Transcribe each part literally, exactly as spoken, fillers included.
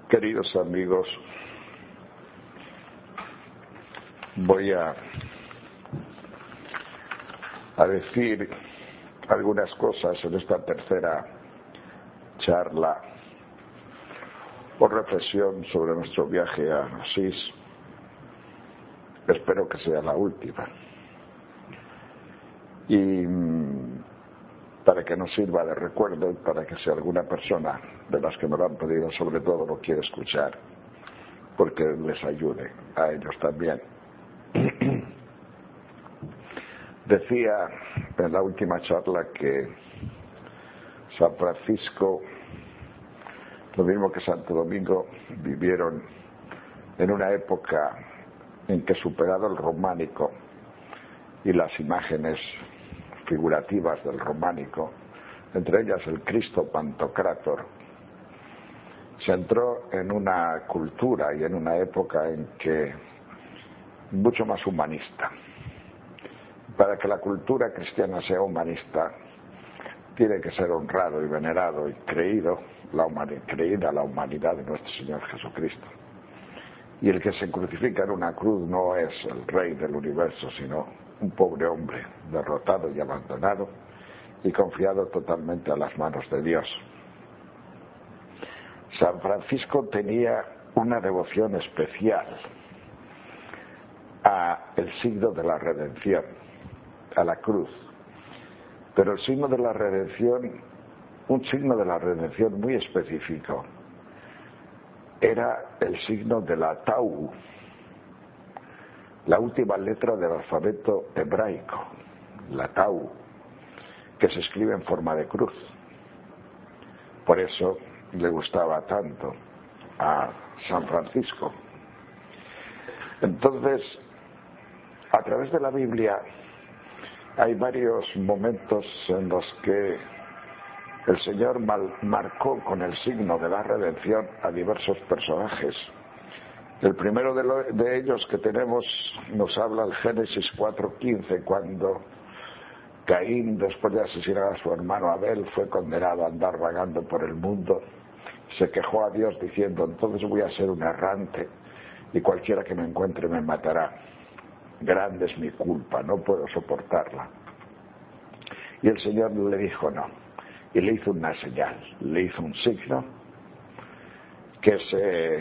Queridos amigos, voy a, a decir algunas cosas en esta tercera charla o reflexión sobre nuestro viaje a Asís. Espero que sea la última. Y para que nos sirva de recuerdo, para que si alguna persona de las que me lo han pedido sobre todo lo quiere escuchar, porque les ayude a ellos también. Decía en la última charla que San Francisco, lo mismo que Santo Domingo, vivieron en una época en que, superado el románico y las imágenes figurativas del románico, entre ellas el Cristo Pantocrátor, se entró en una cultura y en una época en que mucho más humanista. Para que la cultura cristiana sea humanista, tiene que ser honrado y venerado y creído la humani- creída la humanidad de nuestro Señor Jesucristo. Y el que se crucifica en una cruz no es el Rey del universo, sino un pobre hombre derrotado y abandonado y confiado totalmente a las manos de Dios. San Francisco tenía una devoción especial a el signo de la redención, a la cruz. Pero el signo de la redención, un signo de la redención muy específico, era el signo de la tau, la última letra del alfabeto hebraico, la tau, que se escribe en forma de cruz. Por eso le gustaba tanto a San Francisco. Entonces, a través de la Biblia hay varios momentos en los que el Señor mal, marcó con el signo de la redención a diversos personajes. El primero de, lo, de ellos que tenemos nos habla el Génesis cuatro quince, cuando Caín, después de asesinar a su hermano Abel, fue condenado a andar vagando por el mundo. Se quejó a Dios diciendo: entonces voy a ser un errante y cualquiera que me encuentre me matará. Grande es mi culpa, no puedo soportarla. Y el Señor le dijo no, y le hizo una señal, le hizo un signo que se,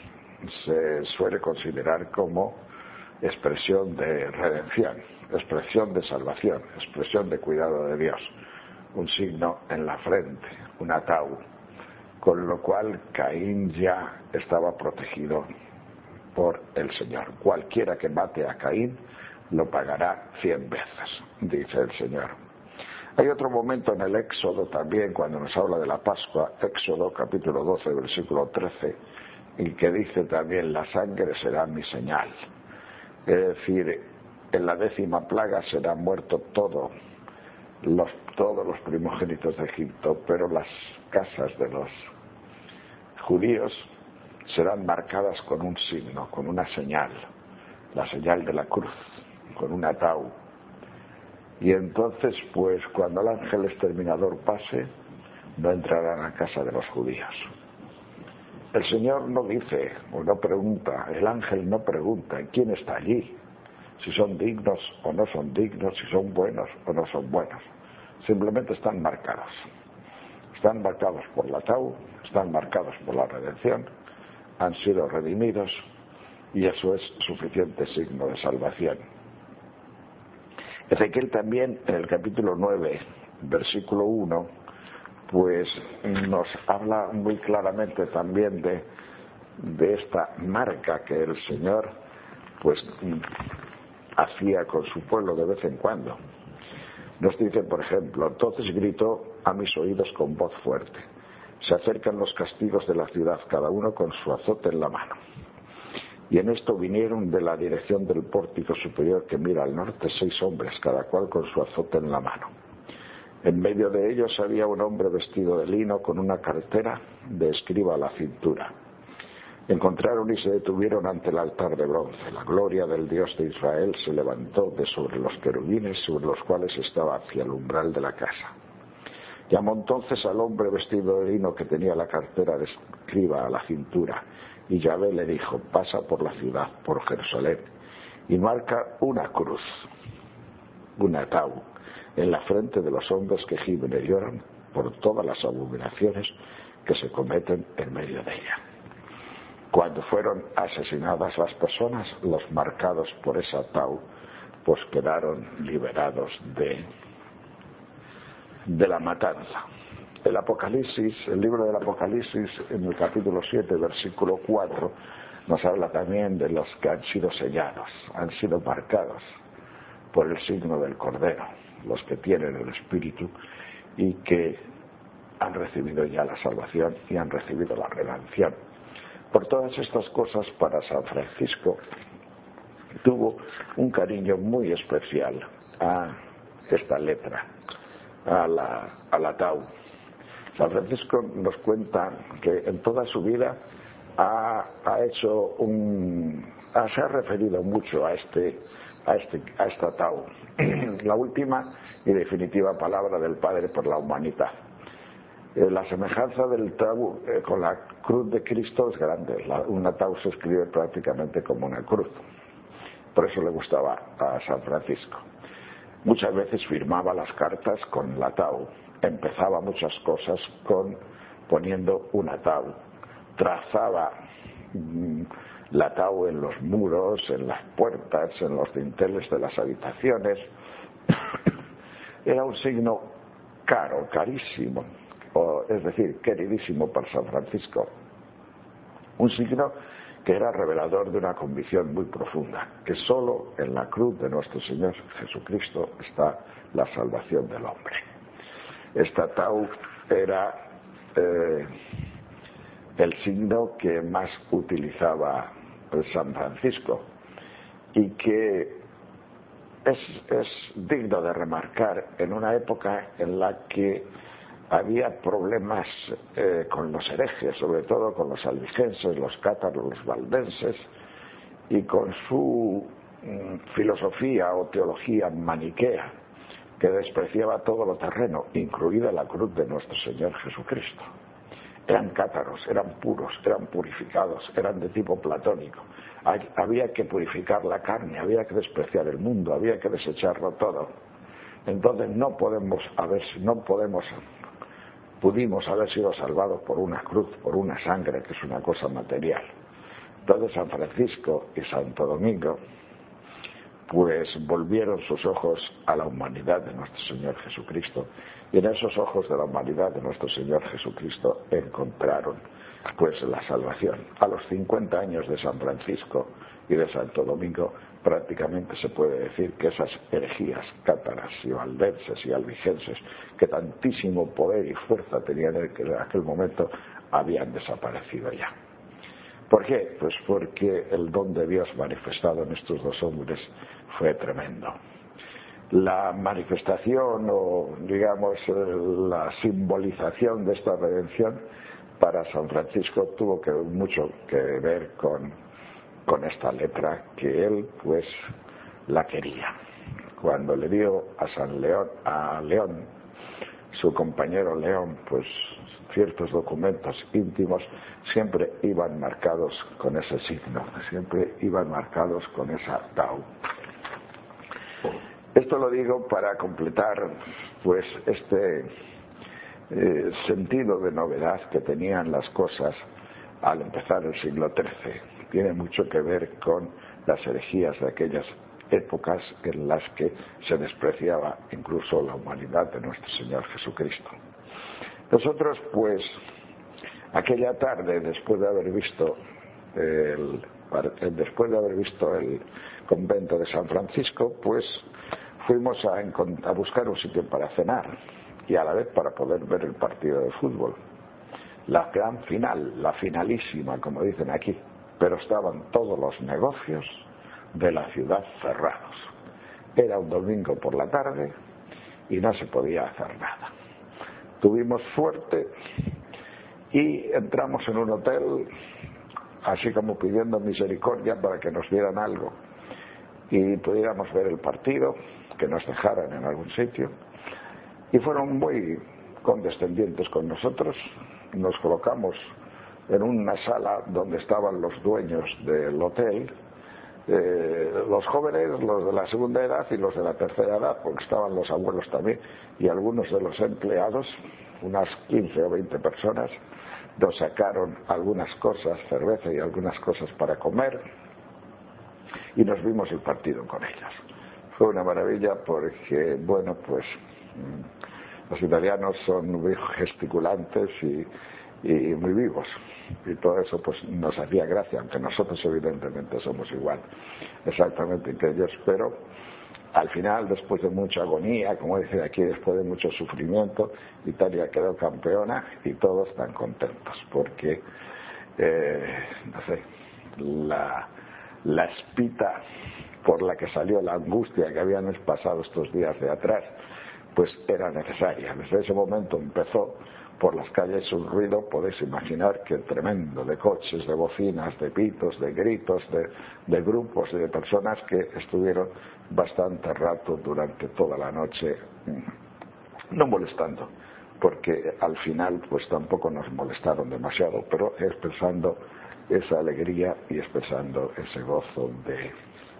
se suele considerar como expresión de redención, expresión de salvación, expresión de cuidado de Dios. Un signo en la frente, un atau, con lo cual Caín ya estaba protegido por el Señor. Cualquiera que mate a Caín lo pagará cien veces, dice el Señor. Hay otro momento en el Éxodo también, cuando nos habla de la Pascua, Éxodo capítulo doce, versículo trece, en que dice también: la sangre será mi señal. Es decir, en la décima plaga serán muertos todo, los, todos los primogénitos de Egipto, pero las casas de los judíos serán marcadas con un signo, con una señal, la señal de la cruz, con un atau. Y entonces, pues, cuando el ángel exterminador pase, no entrarán a casa de los judíos. El Señor no dice o no pregunta, el ángel no pregunta quién está allí, si son dignos o no son dignos, si son buenos o no son buenos. Simplemente están marcados. Están marcados por la tau, están marcados por la redención, han sido redimidos, y eso es suficiente signo de salvación. Ezequiel también, en el capítulo nueve, versículo uno, pues nos habla muy claramente también de, de esta marca que el Señor pues hacía con su pueblo de vez en cuando. Nos dice, por ejemplo: entonces gritó a mis oídos con voz fuerte: se acercan los castigos de la ciudad, cada uno con su azote en la mano. Y en esto vinieron de la dirección del pórtico superior que mira al norte seis hombres, cada cual con su azote en la mano. En medio de ellos había un hombre vestido de lino con una cartera de escriba a la cintura. Encontraron y se detuvieron ante el altar de bronce. La gloria del Dios de Israel se levantó de sobre los querubines sobre los cuales estaba hacia el umbral de la casa. Llamó entonces al hombre vestido de lino que tenía la cartera de escriba a la cintura, y Yahvé le dijo: pasa por la ciudad, por Jerusalén, y marca una cruz, un ataúd, en la frente de los hombres que gimen y lloran por todas las abominaciones que se cometen en medio de ella. Cuando fueron asesinadas las personas, los marcados por ese ataúd, pues quedaron liberados de, de la matanza. El Apocalipsis, el libro del Apocalipsis, en el capítulo siete, versículo cuatro, nos habla también de los que han sido sellados, han sido marcados por el signo del Cordero, los que tienen el Espíritu y que han recibido ya la salvación y han recibido la redención. Por todas estas cosas, para San Francisco tuvo un cariño muy especial a esta letra, a la, al ataúd. San Francisco nos cuenta que en toda su vida ha, ha hecho un, ha, se ha referido mucho a este, a este, a este ataúd, la última y definitiva palabra del Padre por la humanidad. Eh, la semejanza del ataúd eh, con la cruz de Cristo es grande. La, un ataúd se escribe prácticamente como una cruz. Por eso le gustaba a San Francisco. Muchas veces firmaba las cartas con el ataúd. Empezaba muchas cosas con poniendo un ataúd. Trazaba mmm, el ataúd en los muros, en las puertas, en los dinteles de las habitaciones. Era un signo caro, carísimo, o, es decir, queridísimo para San Francisco. Un signo que era revelador de una convicción muy profunda, que solo en la cruz de nuestro Señor Jesucristo está la salvación del hombre. Este ataúd era eh, el signo que más utilizaba San Francisco y que es, es digno de remarcar en una época en la que había problemas eh, con los herejes, sobre todo con los albigenses, los cátaros, los valdenses, y con su mm, filosofía o teología maniquea, que despreciaba todo lo terreno, incluida la cruz de nuestro Señor Jesucristo. Eran cátaros, eran puros, eran purificados, eran de tipo platónico. Hay, había que purificar la carne, había que despreciar el mundo, había que desecharlo todo. Entonces no podemos, a ver, no podemos, pudimos haber sido salvados por una cruz, por una sangre, que es una cosa material. Entonces San Francisco y Santo Domingo pues volvieron sus ojos a la humanidad de nuestro Señor Jesucristo, y en esos ojos de la humanidad de nuestro Señor Jesucristo encontraron pues la salvación. A los cincuenta años de San Francisco y de Santo Domingo prácticamente se puede decir que esas herejías cátaras y valdenses y albigenses, que tantísimo poder y fuerza tenían en aquel momento, habían desaparecido ya. ¿Por qué? Pues porque el don de Dios manifestado en estos dos hombres fue tremendo. La manifestación o, digamos, la simbolización de esta redención para San Francisco tuvo que, mucho que ver con, con esta letra, que él, pues, la quería. Cuando le dio a San León, a León, su compañero León, pues ciertos documentos íntimos, siempre iban marcados con ese signo, siempre iban marcados con esa tau. Esto lo digo para completar pues este eh, sentido de novedad que tenían las cosas al empezar el siglo trece. Tiene mucho que ver con las herejías de aquellas épocas en las que se despreciaba incluso la humanidad de nuestro Señor Jesucristo. Nosotros, pues, aquella tarde, después de haber visto el, después de haber visto el convento de San Francisco, pues fuimos a, a buscar un sitio para cenar y a la vez para poder ver el partido de fútbol. La gran final, la finalísima, como dicen aquí, pero estaban todos los negocios de la ciudad cerrados. Era un domingo por la tarde y no se podía hacer nada. Tuvimos suerte y entramos en un hotel, así como pidiendo misericordia para que nos dieran algo y pudiéramos ver el partido, que nos dejaran en algún sitio. Y fueron muy condescendientes con nosotros. Nos colocamos en una sala donde estaban los dueños del hotel, eh, los jóvenes, los de la segunda edad y los de la tercera edad, porque estaban los abuelos también, y algunos de los empleados, unas quince o veinte personas. Nos sacaron algunas cosas, cerveza y algunas cosas para comer, y nos vimos el partido con ellos. Fue una maravilla porque, bueno, pues los italianos son muy gesticulantes y, y muy vivos, y todo eso pues nos hacía gracia, aunque nosotros evidentemente somos igual exactamente que ellos, pero al final, después de mucha agonía, como dice aquí, después de mucho sufrimiento, Italia quedó campeona y todos están contentos porque eh, no sé, la, la espita por la que salió la angustia que habían pasado estos días de atrás, pues era necesaria. Desde ese momento empezó por las calles un ruido, podéis imaginar que tremendo, de coches, de bocinas, de pitos, de gritos, de, de grupos y de personas que estuvieron bastante rato durante toda la noche, no molestando, porque al final pues tampoco nos molestaron demasiado, pero expresando esa alegría y expresando ese gozo de,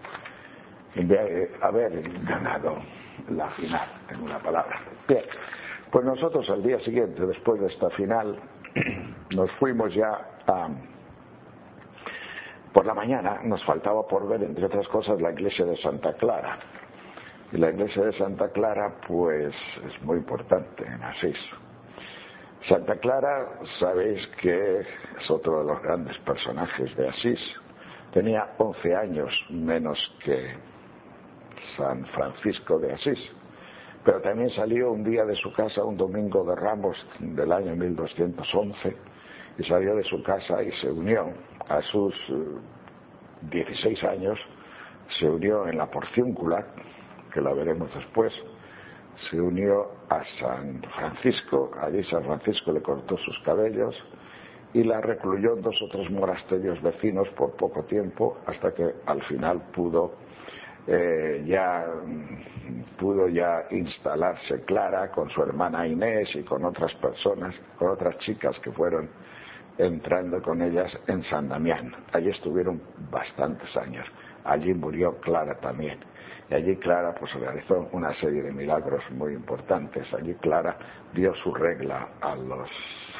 de haber ganado la final, en una palabra. Bien, pues nosotros al día siguiente, después de esta final, nos fuimos ya a... Por la mañana nos faltaba por ver, entre otras cosas, la iglesia de Santa Clara. Y la iglesia de Santa Clara, pues, es muy importante en Asís. Santa Clara, sabéis que es otro de los grandes personajes de Asís. Tenía once años menos que San Francisco de Asís. Pero también salió un día de su casa, un domingo de Ramos del año mil doscientos once, y salió de su casa y se unió a sus dieciséis años, se unió en la Porciúncula, que la veremos después, se unió a San Francisco. Allí San Francisco le cortó sus cabellos y la recluyó en dos o tres monasterios vecinos por poco tiempo, hasta que al final pudo Eh, ya pudo ya instalarse Clara con su hermana Inés y con otras personas, con otras chicas que fueron entrando con ellas en San Damián. Allí estuvieron bastantes años. Allí murió Clara también. Y allí Clara pues realizó una serie de milagros muy importantes. Allí Clara dio su regla a los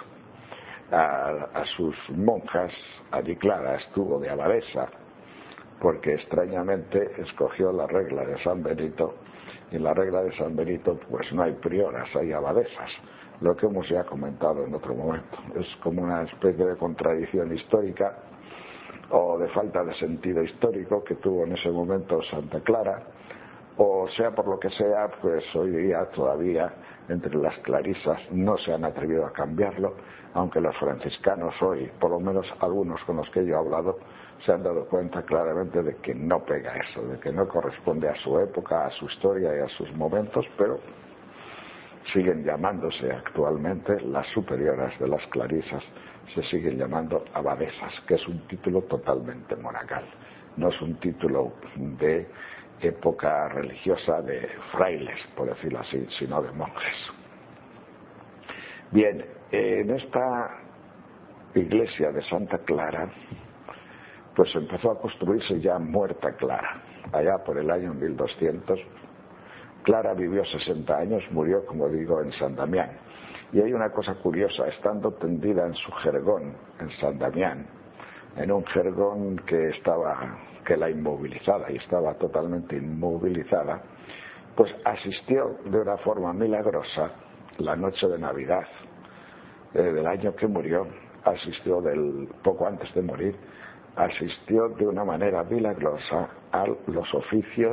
a, a sus monjas. Allí Clara estuvo de abadesa, porque extrañamente escogió la regla de San Benito, y en la regla de San Benito pues no hay prioras, hay abadesas, lo que hemos ya comentado en otro momento. Es como una especie de contradicción histórica o de falta de sentido histórico que tuvo en ese momento Santa Clara, o sea por lo que sea, pues hoy día todavía entre las clarisas no se han atrevido a cambiarlo, aunque los franciscanos hoy, por lo menos algunos con los que yo he hablado, se han dado cuenta claramente de que no pega eso, de que no corresponde a su época, a su historia y a sus momentos, pero siguen llamándose actualmente las superioras de las clarisas, se siguen llamando abadesas, que es un título totalmente monacal, no es un título de época religiosa de frailes, por decirlo así, sino de monjes. Bien, en esta iglesia de Santa Clara pues empezó a construirse ya muerta Clara, allá por el año mil doscientos. Clara vivió sesenta años, murió, como digo, en San Damián. Y hay una cosa curiosa, estando tendida en su jergón en San Damián, en un jergón que estaba, que la inmovilizaba y estaba totalmente inmovilizada, pues asistió de una forma milagrosa la noche de Navidad eh, del año que murió, asistió del poco antes de morir, asistió de una manera milagrosa a los oficios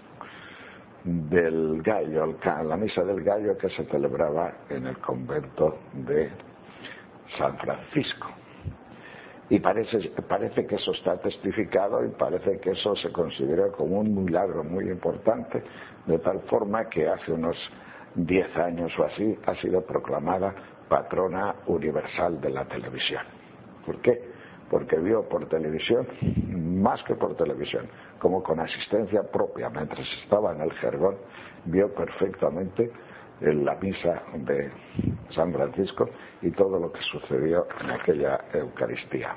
del gallo, la misa del gallo que se celebraba en el convento de San Francisco. Y parece, parece que eso está testificado y parece que eso se considera como un milagro muy importante, de tal forma que hace unos diez años o así ha sido proclamada patrona universal de la televisión. ¿Por qué? Porque vio por televisión, más que por televisión, como con asistencia propia, mientras estaba en el jergón, vio perfectamente en la misa de San Francisco y todo lo que sucedió en aquella Eucaristía.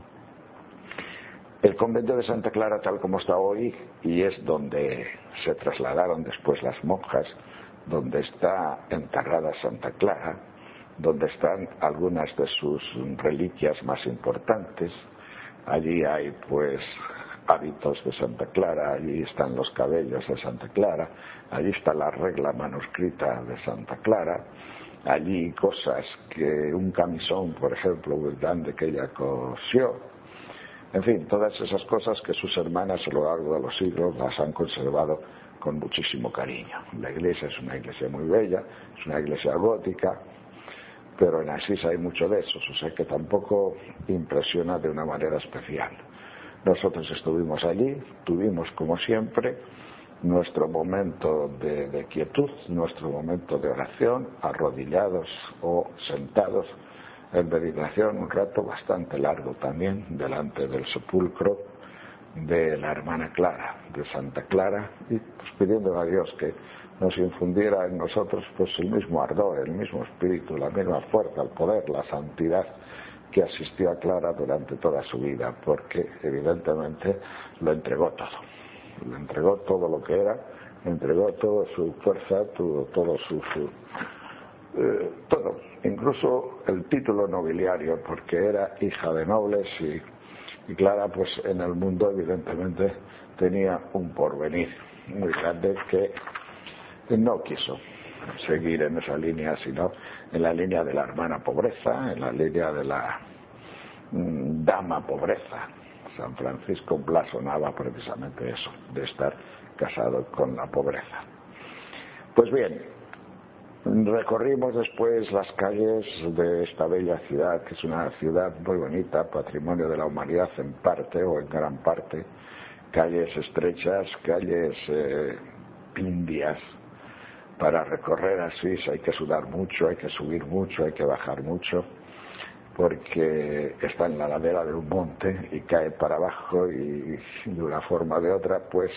El convento de Santa Clara, tal como está hoy, y es donde se trasladaron después las monjas, donde está enterrada Santa Clara, donde están algunas de sus reliquias más importantes. Allí hay pues hábitos de Santa Clara, allí están los cabellos de Santa Clara, allí está la regla manuscrita de Santa Clara, allí cosas que un camisón, por ejemplo, muy grande que ella cosió. En fin, todas esas cosas que sus hermanas a lo largo de los siglos las han conservado con muchísimo cariño. La iglesia es una iglesia muy bella, es una iglesia gótica, pero en Asís hay mucho de eso, o sea que tampoco impresiona de una manera especial. Nosotros estuvimos allí, tuvimos como siempre nuestro momento de, de quietud, nuestro momento de oración, arrodillados o sentados en meditación, un rato bastante largo también, delante del sepulcro de la hermana Clara, de Santa Clara, y pues pidiendo a Dios que nos infundiera en nosotros pues el mismo ardor, el mismo espíritu, la misma fuerza, el poder, la santidad que asistió a Clara durante toda su vida, porque evidentemente lo entregó todo, lo entregó todo lo que era, entregó toda su fuerza, todo, todo su... su Eh, todo, incluso el título nobiliario, porque era hija de nobles y, y Clara pues en el mundo evidentemente tenía un porvenir muy grande que no quiso seguir en esa línea, sino en la línea de la hermana pobreza, en la línea de la mm, dama pobreza. San Francisco blasonaba precisamente eso, de estar casado con la pobreza. Pues bien, recorrimos después las calles de esta bella ciudad, que es una ciudad muy bonita, patrimonio de la humanidad en parte o en gran parte, calles estrechas, calles eh, pindias. Para recorrer Asís hay que sudar mucho, hay que subir mucho, hay que bajar mucho, porque está en la ladera de un monte y cae para abajo y de una forma o de otra pues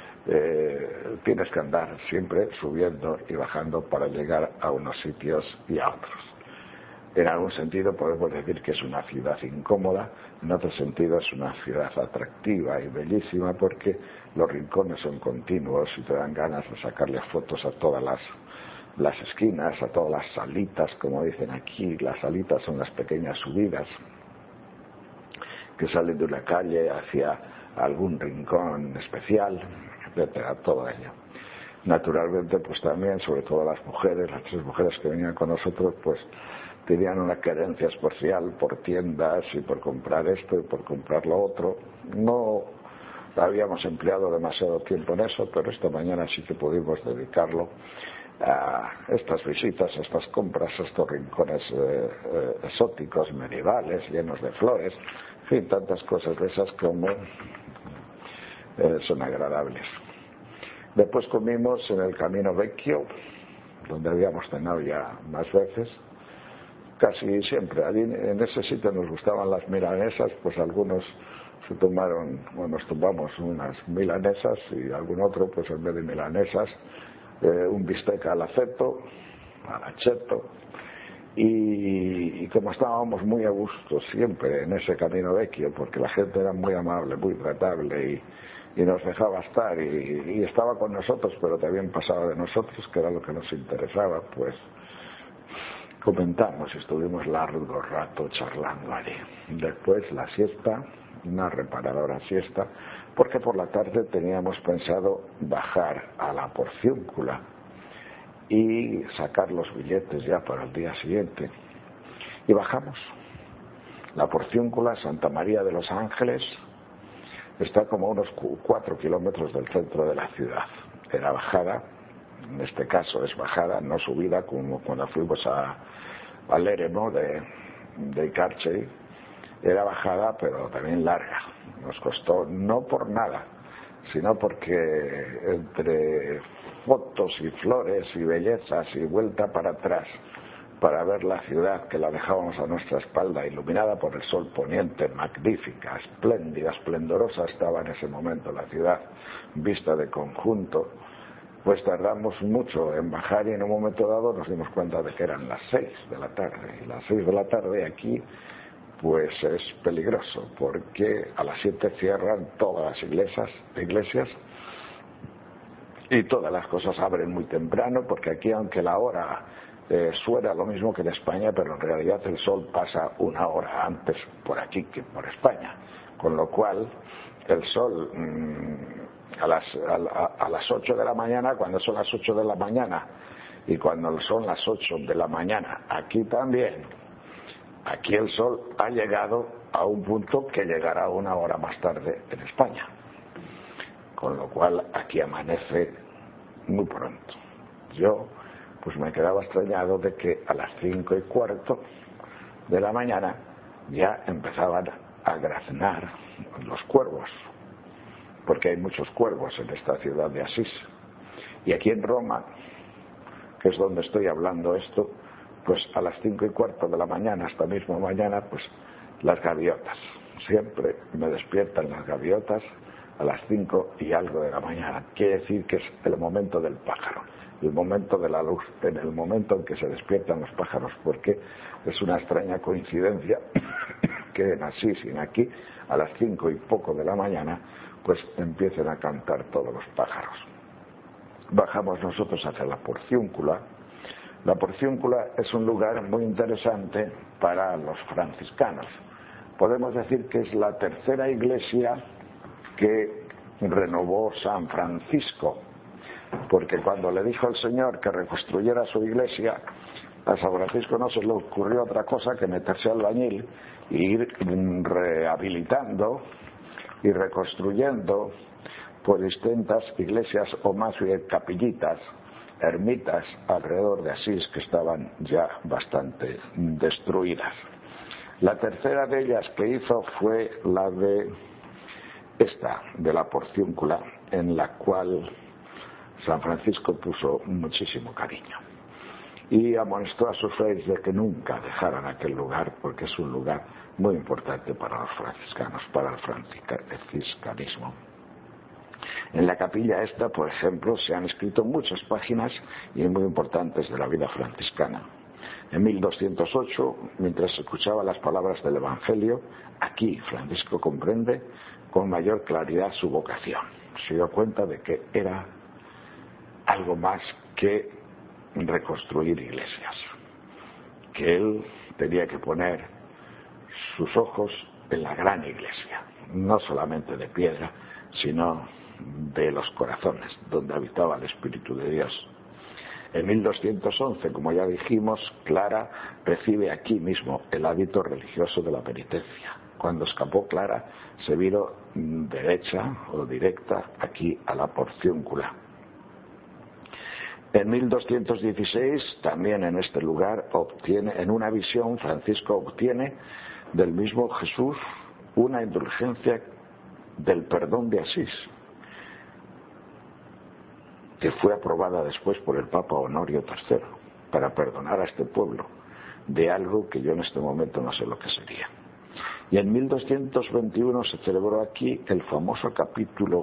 Eh, tienes que andar siempre subiendo y bajando para llegar a unos sitios y a otros. En algún sentido podemos decir que es una ciudad incómoda, en otro sentido es una ciudad atractiva y bellísima porque los rincones son continuos y te dan ganas de sacarle fotos a todas las, las esquinas, a todas las salitas, como dicen aquí. Las salitas son las pequeñas subidas que salen de una calle hacia algún rincón especial, etcétera, todo ello. Naturalmente, pues también, sobre todo las mujeres, las tres mujeres que venían con nosotros, pues tenían una querencia especial por tiendas y por comprar esto y por comprar lo otro. No habíamos empleado demasiado tiempo en eso, pero esta mañana sí que pudimos dedicarlo a estas visitas, a estas compras, a estos rincones eh, eh, exóticos, medievales, llenos de flores, en fin, tantas cosas de esas como eh, son agradables. Después comimos en el Camino Vecchio, donde habíamos cenado ya más veces, casi siempre. Allí en ese sitio nos gustaban las milanesas, pues algunos se tomaron, bueno, nos tomamos unas milanesas y algún otro, pues en vez de milanesas, eh, un bistec al aceto, al acheto, y, y como estábamos muy a gusto siempre en ese Camino Vecchio, porque la gente era muy amable, muy tratable y y nos dejaba estar y, y estaba con nosotros, pero también pasaba de nosotros, que era lo que nos interesaba, pues comentamos y estuvimos largo rato charlando allí. Después la siesta, una reparadora siesta, porque por la tarde teníamos pensado bajar a la Porciúncula y sacar los billetes ya para el día siguiente. Y bajamos. La Porciúncula, Santa María de los Ángeles, está como a unos cuatro kilómetros del centro de la ciudad. Era bajada, en este caso es bajada, no subida, como cuando fuimos a, al Eremo de, de Carchey. Era bajada, pero también larga. Nos costó, no por nada, sino porque entre fotos y flores y bellezas y vuelta para atrás, para ver la ciudad que la dejábamos a nuestra espalda, iluminada por el sol poniente, magnífica, espléndida, esplendorosa estaba en ese momento la ciudad, vista de conjunto, pues tardamos mucho en bajar y en un momento dado nos dimos cuenta de que eran las seis de la tarde. Y las seis de la tarde aquí pues es peligroso, porque a las siete cierran todas las iglesias, iglesias y todas las cosas abren muy temprano, porque aquí, aunque la hora eh, suena lo mismo que en España, pero en realidad el sol pasa una hora antes por aquí que por España, con lo cual el sol mmm, a las a, a las ocho de la mañana, cuando son las ocho de la mañana y cuando son las ocho de la mañana aquí también, aquí el sol ha llegado a un punto que llegará una hora más tarde en España, con lo cual aquí amanece muy pronto. Yo pues me quedaba extrañado de que a las cinco y cuarto de la mañana ya empezaban a graznar los cuervos, porque hay muchos cuervos en esta ciudad de Asís. Y aquí en Roma, que es donde estoy hablando esto, pues a las cinco y cuarto de la mañana, esta misma mañana, pues las gaviotas. Siempre me despiertan las gaviotas a las cinco y algo de la mañana. Quiere decir que es el momento del pájaro, el momento de la luz, en el momento en que se despiertan los pájaros, porque es una extraña coincidencia que en Asís y en aquí, a las cinco y poco de la mañana, pues empiecen a cantar todos los pájaros. Bajamos nosotros hacia la Porciúncula. La Porciúncula es un lugar muy interesante para los franciscanos. Podemos decir que es la tercera iglesia que renovó San Francisco, porque cuando le dijo al Señor que reconstruyera su iglesia, a San Francisco no se le ocurrió otra cosa que meterse al albañil e ir rehabilitando y reconstruyendo por distintas iglesias o más bien capillitas, ermitas alrededor de Asís, que estaban ya bastante destruidas. La tercera de ellas que hizo fue la de esta, de la Porciúncula, en la cual San Francisco puso muchísimo cariño y amonestó a sus fieles de que nunca dejaran aquel lugar, porque es un lugar muy importante para los franciscanos, para el franciscanismo. En la capilla esta, por ejemplo, se han escrito muchas páginas y muy importantes de la vida franciscana. En mil doscientos ocho, mientras escuchaba las palabras del Evangelio, aquí Francisco comprende con mayor claridad su vocación. Se dio cuenta de que era algo más que reconstruir iglesias, que él tenía que poner sus ojos en la gran iglesia, no solamente de piedra, sino de los corazones, donde habitaba el Espíritu de Dios. En mil doscientos once, como ya dijimos, Clara recibe aquí mismo el hábito religioso de la penitencia. Cuando escapó Clara, se vino derecha o directa aquí a la Porciúncula. En mil doscientos dieciséis, también en este lugar, obtiene, en una visión, Francisco obtiene del mismo Jesús una indulgencia del perdón de Asís, que fue aprobada después por el Papa Honorio tercero, para perdonar a este pueblo de algo que yo en este momento no sé lo que sería. Y en mil doscientos veintiuno se celebró aquí el famoso capítulo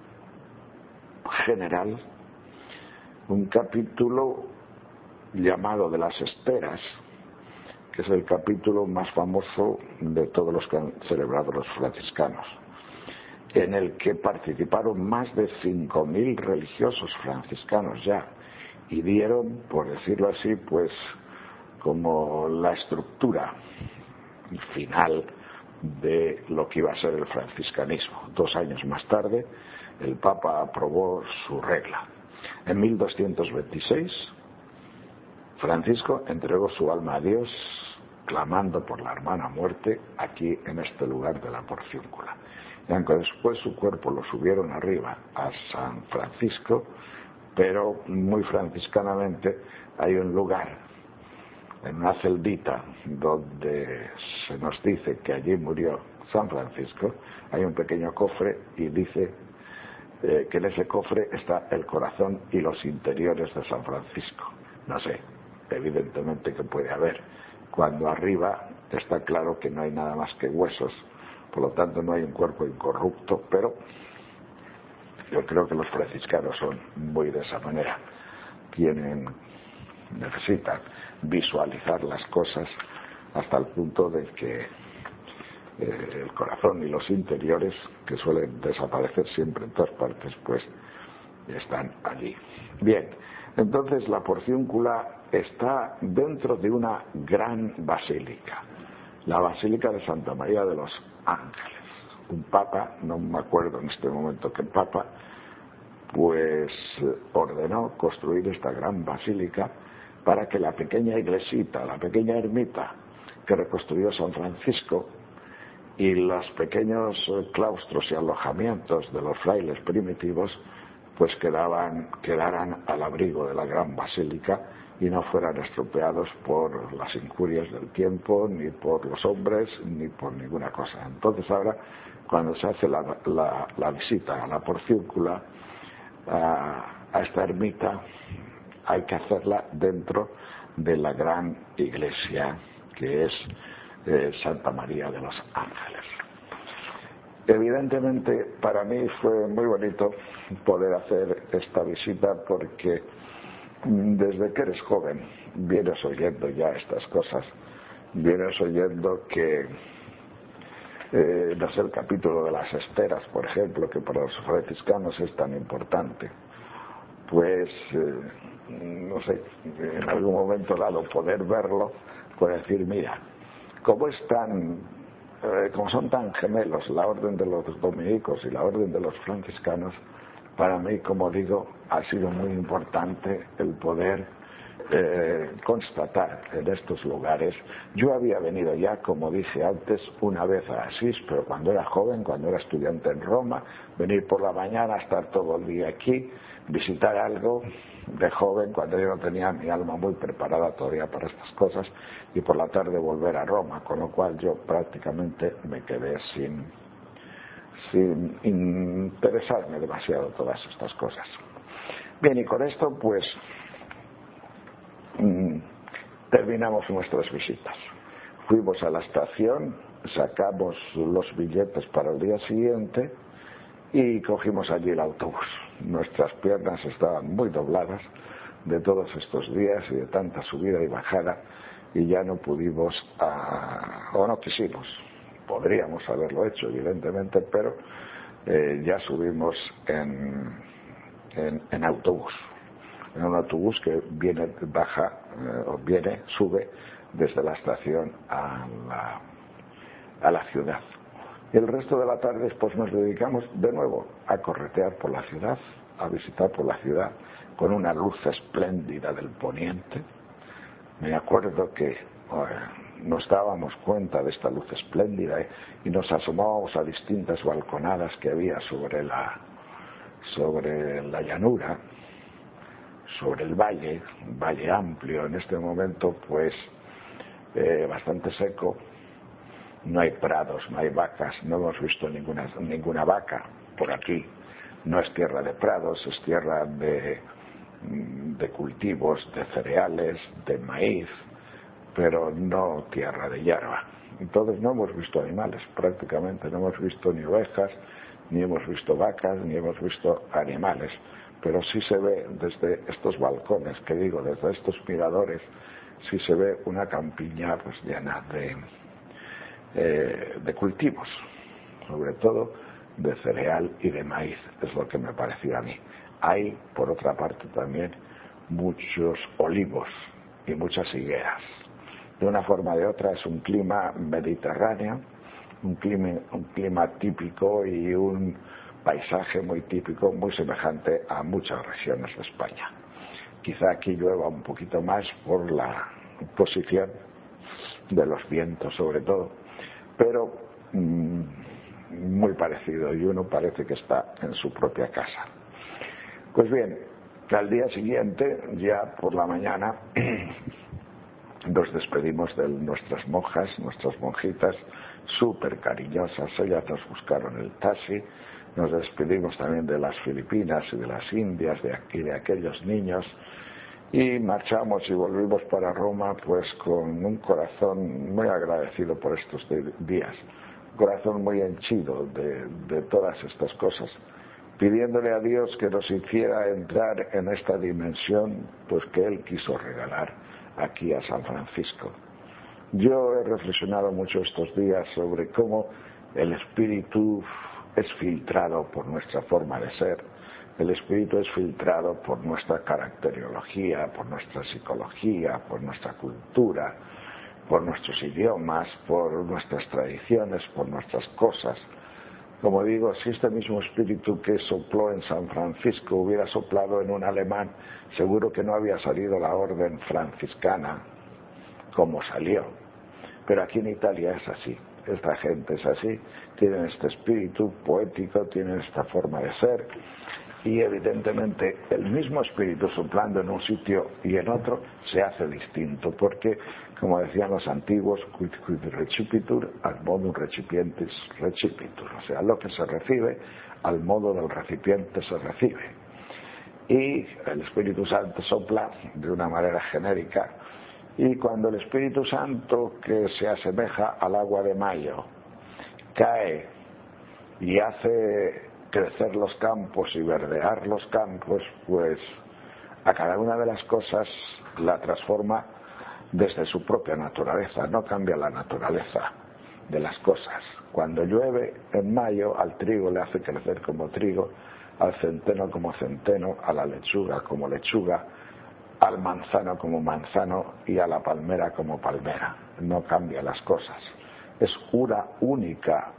general, un capítulo llamado de las Esperas, que es el capítulo más famoso de todos los que han celebrado los franciscanos, en el que participaron más de cinco mil religiosos franciscanos ya, y dieron, por decirlo así, pues como la estructura final de lo que iba a ser el franciscanismo. Dos años más tarde, el Papa aprobó su regla. En mil doscientos veintiséis, Francisco entregó su alma a Dios, clamando por la hermana muerte aquí en este lugar de la Porciúncula. Y aunque después su cuerpo lo subieron arriba a San Francisco, pero muy franciscanamente hay un lugar, en una celdita, donde se nos dice que allí murió San Francisco. Hay un pequeño cofre y dice eh, que en ese cofre está el corazón y los interiores de San Francisco. No sé, evidentemente que puede haber. Cuando arriba está claro que no hay nada más que huesos, por lo tanto no hay un cuerpo incorrupto, pero Yo creo que los franciscanos son muy de esa manera. Tienen, necesitan visualizar las cosas hasta el punto de que eh, el corazón y los interiores, que suelen desaparecer siempre en todas partes, pues están allí. Bien, entonces la porciúncula está dentro de una gran basílica, la Basílica de Santa María de los Ángeles. Un papa, no me acuerdo en este momento qué papa, pues ordenó construir esta gran basílica para que la pequeña iglesita, la pequeña ermita que reconstruyó San Francisco y los pequeños claustros y alojamientos de los frailes primitivos pues quedaban, quedaran al abrigo de la gran basílica y no fueran estropeados por las injurias del tiempo, ni por los hombres, ni por ninguna cosa. Entonces ahora, cuando se hace la, la, la visita a la porciúncula, a, a esta ermita, hay que hacerla dentro de la gran iglesia que es eh, Santa María de los Ángeles. Evidentemente para mí fue muy bonito poder hacer esta visita porque desde que eres joven vienes oyendo ya estas cosas, vienes oyendo que eh, no sé, el capítulo de las esteras, por ejemplo, que para los franciscanos es tan importante, pues eh, no sé, en algún momento dado poder verlo, pues decir, mira, como es tan Eh, como son tan gemelos la orden de los dominicos y la orden de los franciscanos, para mí, como digo, ha sido muy importante el poder eh, constatar en estos lugares. Yo había venido ya, como dije antes, una vez a Asís, pero cuando era joven, cuando era estudiante en Roma, venir por la mañana, estar todo el día aquí, visitar algo de joven, cuando yo no tenía mi alma muy preparada todavía para estas cosas, y por la tarde volver a Roma, con lo cual yo prácticamente me quedé sin, sin interesarme demasiado todas estas cosas. Bien, y con esto pues mmm, terminamos nuestras visitas. Fuimos a la estación, sacamos los billetes para el día siguiente y cogimos allí el autobús. Nuestras piernas estaban muy dobladas de todos estos días y de tanta subida y bajada, y ya no pudimos, a, o no quisimos, podríamos haberlo hecho evidentemente, pero eh, ya subimos en, en, en autobús, en un autobús que viene, baja, eh, o viene, sube desde la estación a la, a la ciudad. Y el resto de la tarde pues nos dedicamos de nuevo a corretear por la ciudad, a visitar por la ciudad con una luz espléndida del poniente. Me acuerdo que eh, nos dábamos cuenta de esta luz espléndida eh, y nos asomábamos a distintas balconadas que había sobre la, sobre la llanura, sobre el valle, un valle amplio en este momento pues eh, bastante seco. No hay prados, no hay vacas, no hemos visto ninguna, ninguna vaca por aquí. No es tierra de prados, es tierra de, de cultivos, de cereales, de maíz, pero no tierra de hierba. Entonces no hemos visto animales, prácticamente no hemos visto ni ovejas, ni hemos visto vacas, ni hemos visto animales. Pero sí se ve desde estos balcones, que digo, desde estos miradores, sí se ve una campiña pues llena de... Eh, de cultivos, sobre todo de cereal y de maíz, es lo que me pareció a mí. Hay, por otra parte, también muchos olivos y muchas higueras. De una forma o de otra es un clima mediterráneo, un clima, un clima típico y un paisaje muy típico, muy semejante a muchas regiones de España. Quizá aquí llueva un poquito más por la posición de los vientos, sobre todo, pero mmm, muy parecido, y uno parece que está en su propia casa. Pues bien, al día siguiente, ya por la mañana, nos despedimos de nuestras monjas, nuestras monjitas, súper cariñosas. Ellas nos buscaron el taxi. Nos despedimos también de las Filipinas y de las Indias, de aquí, de aquellos niños, y marchamos y volvimos para Roma pues con un corazón muy agradecido por estos días, un corazón muy henchido de, de todas estas cosas pidiéndole a Dios que nos hiciera entrar en esta dimensión, pues que Él quiso regalar aquí a San Francisco. Yo he reflexionado mucho estos días sobre cómo el espíritu es filtrado por nuestra forma de ser, el espíritu es filtrado por nuestra caracteriología, por nuestra psicología, por nuestra cultura, por nuestros idiomas, por nuestras tradiciones, por nuestras cosas. Como digo, si este mismo espíritu que sopló en San Francisco hubiera soplado en un alemán, seguro que no había salido la orden franciscana como salió. Pero aquí en Italia es así, esta gente es así, tienen este espíritu poético, tienen esta forma de ser, y evidentemente el mismo espíritu soplando en un sitio y en otro se hace distinto, porque, como decían los antiguos, quid quid recipitur, ad modum recipientis recipitur, o sea, lo que se recibe, al modo del recipiente se recibe. Y el Espíritu Santo sopla de una manera genérica, y cuando el Espíritu Santo, que se asemeja al agua de mayo, cae y hace crecer los campos y verdear los campos, pues a cada una de las cosas la transforma desde su propia naturaleza, no cambia la naturaleza de las cosas. Cuando llueve en mayo, al trigo le hace crecer como trigo, al centeno como centeno, a la lechuga como lechuga, al manzano como manzano y a la palmera como palmera. No cambia las cosas. Es una única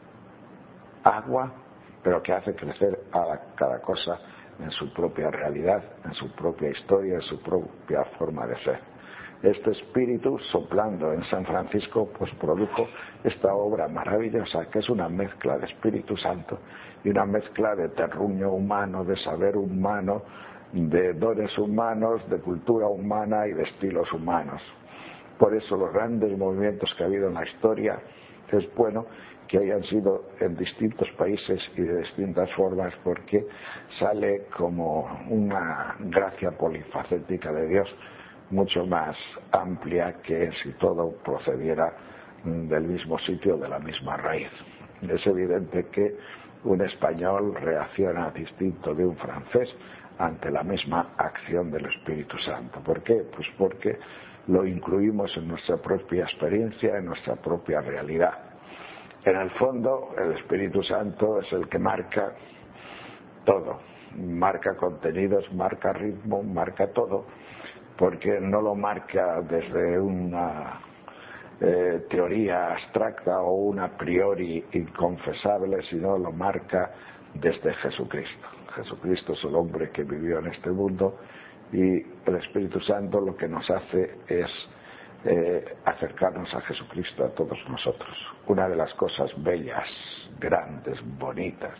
agua, pero que hace crecer a cada cosa en su propia realidad, en su propia historia, en su propia forma de ser. Este espíritu soplando en San Francisco pues produjo esta obra maravillosa, que es una mezcla de Espíritu Santo y una mezcla de terruño humano, de saber humano, de dones humanos, de cultura humana y de estilos humanos. Por eso los grandes movimientos que ha habido en la historia, es bueno que hayan sido en distintos países y de distintas formas, porque sale como una gracia polifacética de Dios mucho más amplia que si todo procediera del mismo sitio, de la misma raíz. Es evidente que un español reacciona distinto de un francés ante la misma acción del Espíritu Santo. ¿Por qué? Pues porque lo incluimos en nuestra propia experiencia, en nuestra propia realidad. En el fondo, el Espíritu Santo es el que marca todo, marca contenidos, marca ritmo, marca todo, porque no lo marca desde una eh, teoría abstracta o un a priori inconfesable, sino lo marca desde Jesucristo. Jesucristo es el hombre que vivió en este mundo, y el Espíritu Santo lo que nos hace es eh, acercarnos a Jesucristo a todos nosotros. Una de las cosas bellas, grandes, bonitas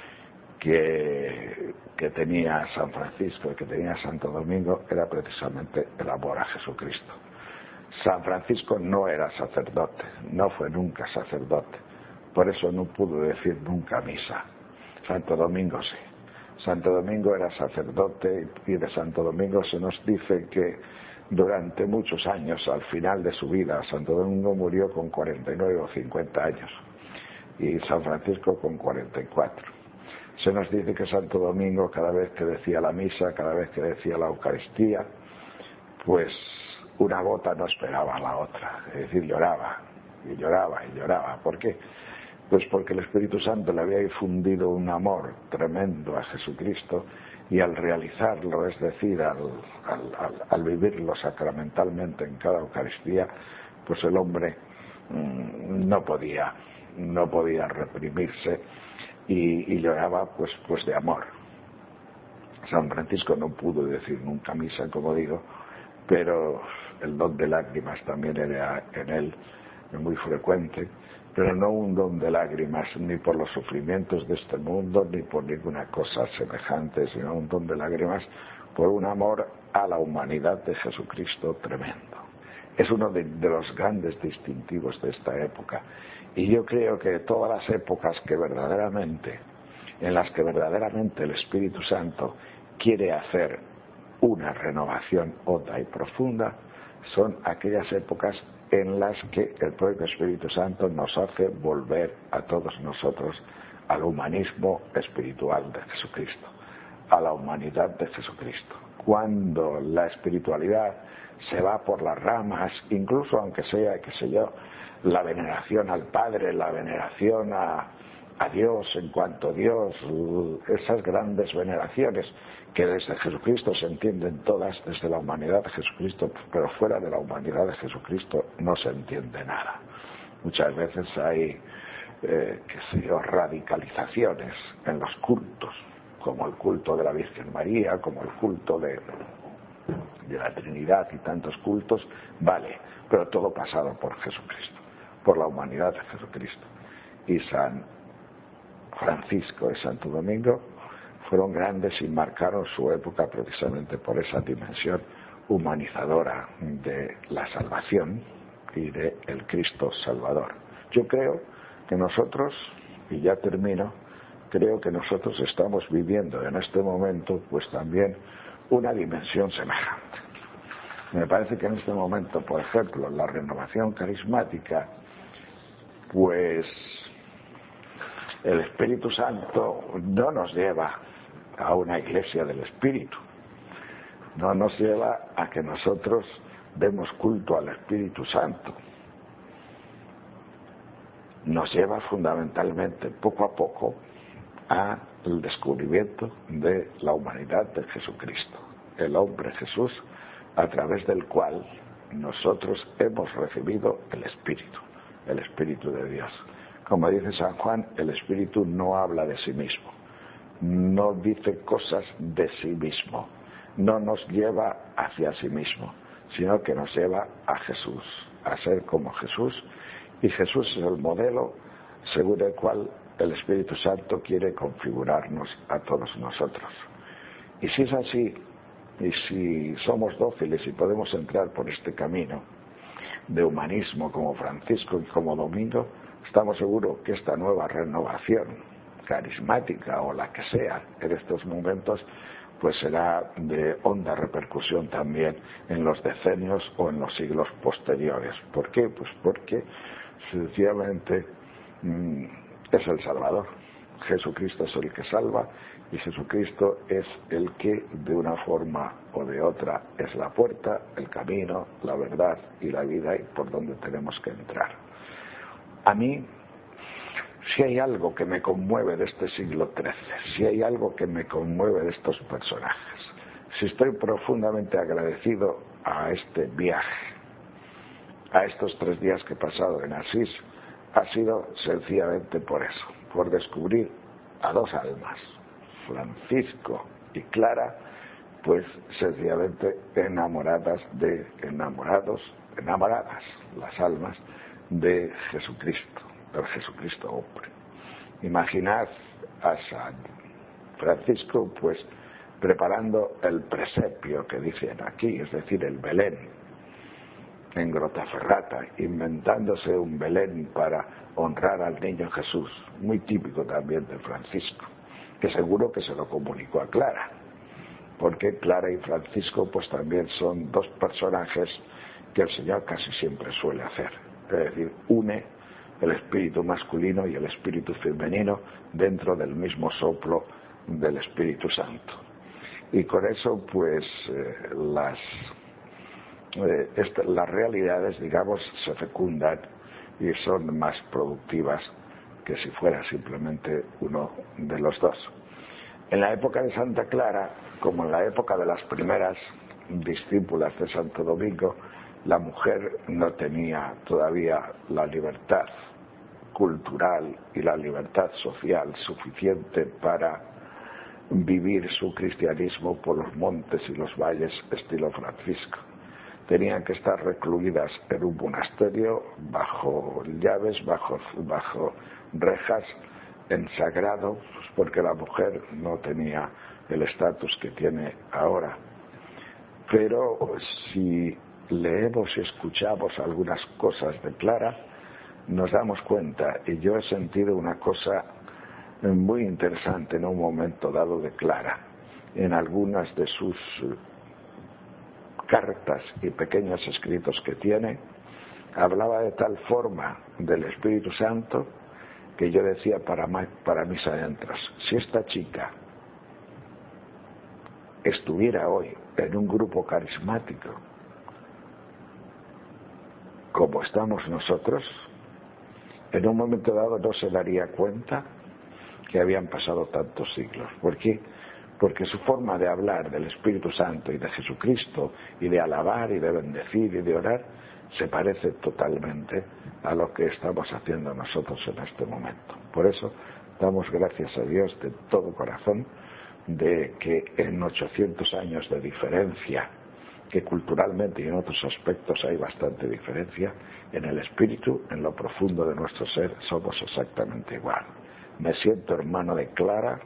que, que tenía San Francisco y que tenía Santo Domingo era precisamente el amor a Jesucristo. San Francisco no era sacerdote, no fue nunca sacerdote, por eso no pudo decir nunca misa. Santo Domingo sí. Santo Domingo era sacerdote, y de Santo Domingo se nos dice que durante muchos años, al final de su vida, Santo Domingo murió con cuarenta y nueve o cincuenta años y San Francisco con cuarenta y cuatro. Se nos dice que Santo Domingo, cada vez que decía la misa, cada vez que decía la Eucaristía, pues una gota no esperaba a la otra, es decir, lloraba y lloraba y lloraba. ¿Por qué? Pues porque el Espíritu Santo le había infundido un amor tremendo a Jesucristo, y al realizarlo, es decir, al, al, al, al vivirlo sacramentalmente en cada Eucaristía, pues el hombre mmm, no podía, no podía reprimirse y, y lloraba pues, pues de amor. San Francisco no pudo decir nunca misa, como digo, pero el don de lágrimas también era en él muy frecuente, pero no un don de lágrimas ni por los sufrimientos de este mundo ni por ninguna cosa semejante, sino un don de lágrimas por un amor a la humanidad de Jesucristo tremendo. Es uno de, de los grandes distintivos de esta época, y yo creo que todas las épocas que verdaderamente, en las que verdaderamente el Espíritu Santo quiere hacer una renovación honda y profunda, son aquellas épocas en las que el propio Espíritu Santo nos hace volver a todos nosotros al humanismo espiritual de Jesucristo, a la humanidad de Jesucristo. Cuando la espiritualidad se va por las ramas, incluso aunque sea, qué sé yo, la veneración al Padre, la veneración a, a Dios en cuanto a Dios, esas grandes veneraciones que desde Jesucristo se entienden todas, desde la humanidad de Jesucristo, pero fuera de la humanidad de Jesucristo no se entiende nada. Muchas veces hay, eh, qué sé yo, radicalizaciones en los cultos, como el culto de la Virgen María, como el culto de, de la Trinidad y tantos cultos, vale, pero todo pasado por Jesucristo, por la humanidad de Jesucristo. Y San Francisco y Santo Domingo fueron grandes y marcaron su época precisamente por esa dimensión humanizadora de la salvación y de el Cristo Salvador. Yo creo que nosotros, y ya termino, creo que nosotros estamos viviendo en este momento pues también una dimensión semejante. Me parece que en este momento, por ejemplo, la renovación carismática, pues el Espíritu Santo no nos lleva a una iglesia del Espíritu, no nos lleva a que nosotros demos culto al Espíritu Santo. Nos lleva fundamentalmente, poco a poco, al descubrimiento de la humanidad de Jesucristo, el hombre Jesús, a través del cual nosotros hemos recibido el Espíritu, el Espíritu de Dios. Como dice San Juan, el Espíritu no habla de sí mismo, no dice cosas de sí mismo, no nos lleva hacia sí mismo, sino que nos lleva a Jesús, a ser como Jesús, y Jesús es el modelo según el cual el Espíritu Santo quiere configurarnos a todos nosotros. Y si es así, y si somos dóciles y podemos entrar por este camino de humanismo como Francisco y como Domingo, estamos seguros que esta nueva renovación carismática o la que sea en estos momentos pues será de honda repercusión también en los decenios o en los siglos posteriores. ¿Por qué? Pues porque sencillamente mmm, es el Salvador. Jesucristo es el que salva y Jesucristo es el que de una forma o de otra es la puerta, el camino, la verdad y la vida y por donde tenemos que entrar. A mí, si hay algo que me conmueve de este siglo trece, si hay algo que me conmueve de estos personajes, si estoy profundamente agradecido a este viaje, a estos tres días que he pasado en Asís, ha sido sencillamente por eso, por descubrir a dos almas, Francisco y Clara, pues sencillamente enamoradas de, enamorados, enamoradas, las almas de Jesucristo, del Jesucristo hombre. Imaginad a San Francisco pues preparando el presepio que dicen aquí, es decir, el Belén, en Grottaferrata, inventándose un Belén para honrar al niño Jesús, muy típico también de Francisco, que seguro que se lo comunicó a Clara, porque Clara y Francisco pues también son dos personajes que el Señor casi siempre suele hacer, es decir, une el espíritu masculino y el espíritu femenino dentro del mismo soplo del Espíritu Santo. Y con eso pues eh, las Eh, este, las realidades, digamos, se fecundan y son más productivas que si fuera simplemente uno de los dos. En la época de Santa Clara, como en la época de las primeras discípulas de Santo Domingo, la mujer no tenía todavía la libertad cultural y la libertad social suficiente para vivir su cristianismo por los montes y los valles estilo Francisco. Tenían que estar recluidas en un monasterio bajo llaves, bajo, bajo rejas, en sagrado, pues porque la mujer no tenía el estatus que tiene ahora. Pero si leemos y escuchamos algunas cosas de Clara, nos damos cuenta, y yo he sentido una cosa muy interesante en un momento dado de Clara, en algunas de sus cartas y pequeños escritos que tiene, hablaba de tal forma del Espíritu Santo que yo decía para, para mis adentros, si esta chica estuviera hoy en un grupo carismático como estamos nosotros, en un momento dado no se daría cuenta que habían pasado tantos siglos. ¿Por qué? Porque su forma de hablar del Espíritu Santo y de Jesucristo, y de alabar y de bendecir y de orar, se parece totalmente a lo que estamos haciendo nosotros en este momento. Por eso damos gracias a Dios de todo corazón de que en ochocientos años de diferencia, que culturalmente y en otros aspectos hay bastante diferencia, en el espíritu, en lo profundo de nuestro ser, somos exactamente igual. Me siento hermano de Clara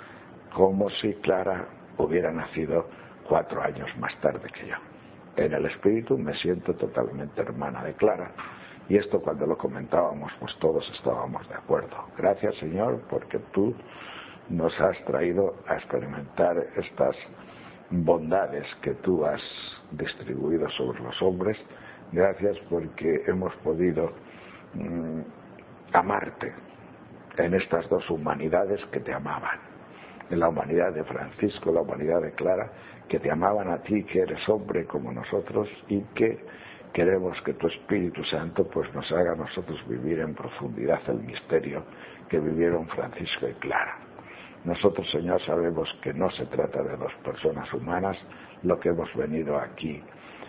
como si Clara hubiera nacido cuatro años más tarde que yo. En el espíritu me siento totalmente hermana de Clara. Y esto cuando lo comentábamos, pues todos estábamos de acuerdo. Gracias, Señor, porque tú nos has traído a experimentar estas bondades que tú has distribuido sobre los hombres. Gracias porque hemos podido mmm, amarte en estas dos humanidades que te amaban. En la humanidad de Francisco, la humanidad de Clara, que te amaban a ti, que eres hombre como nosotros, y que queremos que tu Espíritu Santo pues nos haga a nosotros vivir en profundidad el misterio que vivieron Francisco y Clara. Nosotros, Señor, sabemos que no se trata de dos personas humanas lo que hemos venido aquí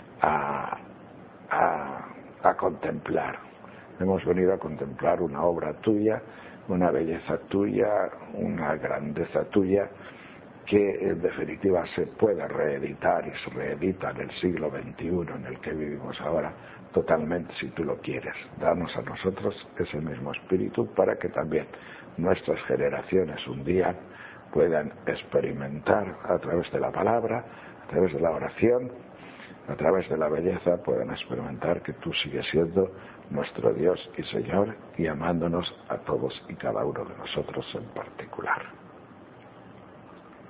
a, a, a contemplar. Hemos venido a contemplar una obra tuya, una belleza tuya, una grandeza tuya, que en definitiva se puede reeditar y se reedita en el siglo veintiuno en el que vivimos ahora, totalmente si tú lo quieres. Danos a nosotros ese mismo espíritu para que también nuestras generaciones un día puedan experimentar a través de la palabra, a través de la oración, a través de la belleza, puedan experimentar que tú sigues siendo nuestro Dios y Señor y amándonos a todos y cada uno de nosotros en particular.